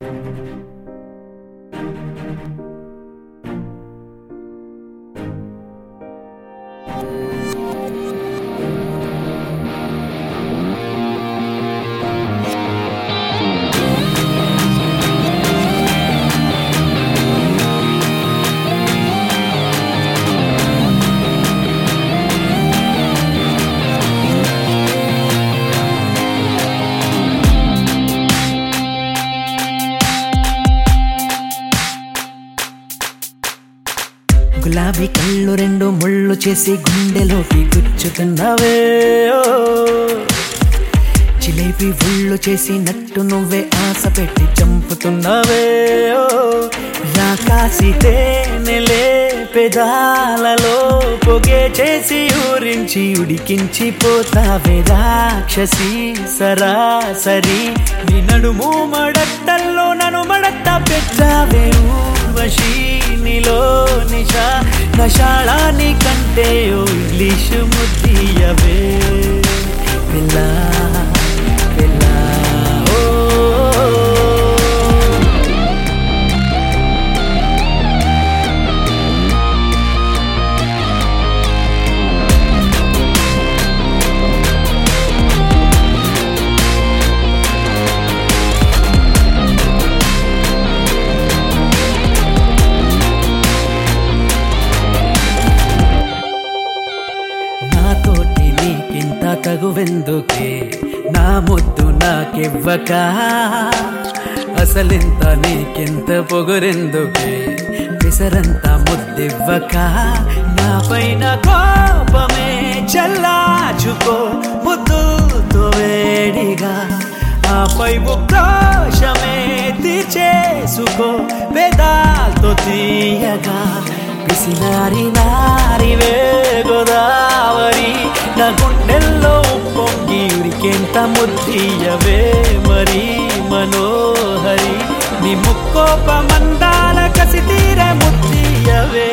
గులాబీ కళ్ళు రెండు ముళ్ళు చేసి గుండెలోకి గుచ్చుతున్నావే ఓ. జిలేబీ ఉళ్ళు చేసి నట్టు నువ్వే ఆశ పెట్టి చంపుతున్నావే ఓ. రాకాసి తేనెలే పెదాలలో పొగే చేసి ఊరించి ఉడికించి పోతావే రాక్షసి సరాసరి. నీ నడుము మడట్టల్లో నన్ను మడట్ట పెట్టావే ఊర్వశి. నీలో నిషా నషాళాని కంటే ఓ ఇంగ్లీషు ముద్దియవే పిల్ల పిల్ల ఓ. నాతోటి నీకింత తగువెందుకే నా ముద్దు నాకివ్వక. అసలింత నీకింత పొగురెందుకే విసరంత ముద్దివ్వక. నా పైన కోపమే చల్లాచుకో ముద్దుతో వేడిగా. ఆపై ఉక్రోషమే తీర్చేసుకో వేదాలతో తీయగా. పిసినారి నారివే గోదావరి నా గుండెల్లో పొంగి ఉరికెంత ముద్దియవే మరి మనోహరి. నీ ముక్కోప మందాల కసి తీరే ముద్దియవే.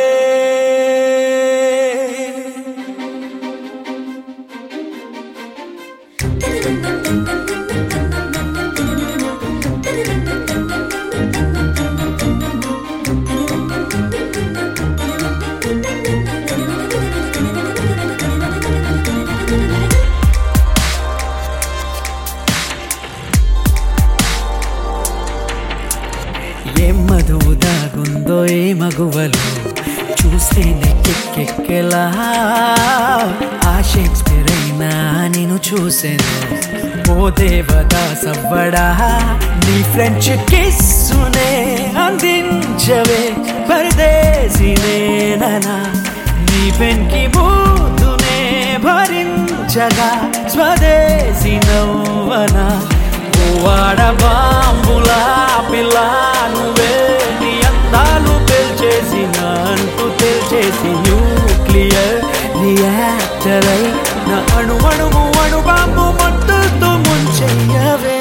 ఏం మధువు దాగుందో ఏ మగువలు చూస్తేనే కెక్కెక్కెలా. ఆ షేక్స్పియర్ అయినా నేను చూసాను ఓ దేవదాసవ్వడా. నీ ఫ్రెంచ్ కిస్సునే అందించవే పరదేశినేనా. నీ పెన్కి బూతునే భరించగా స్వదేశీ నవ్వనా. వాడ బాంబులా పిల్ల నువ్వే నీ అందాలు పెల్చేసిన అంటూ తెల్చేసి న్యూక్లియర్ రియాక్టర్ అయి నా అణు అణువు అణు బాంబు మొట్టుతూ ముంచెయ్యవే.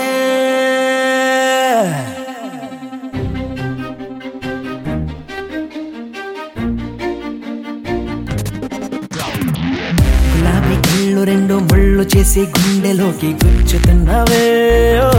గులాబీ కళ్ళు రెండు ముళ్ళు చేసి గుండెలోకి గుచ్చుతున్నావే ఓ.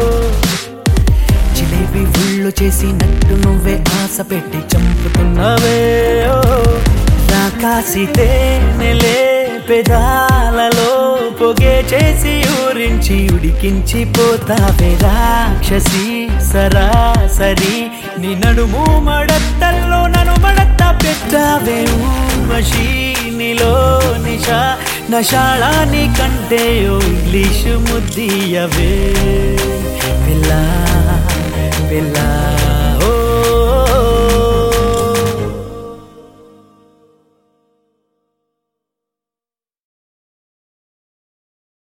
జిలేబీ ఉళ్ళు చేసి నట్టు నువ్వే ఆశ పెట్టి చంపుతున్నావే ఓ. రాకాసి తేనెలే పెదాలలో పొగే చేసి ఊరించి ఉడికించి పోతావే రాక్షసి సరాసరి. నీ నడుము మడట్టల్లో నన్ను మడట్ట పెట్టావే ఊర్వశి. నీలో నిషా నషాళాని కంటే ఓ ఇంగ్లీషు ముద్దియవే పిల్ల పిల్ల.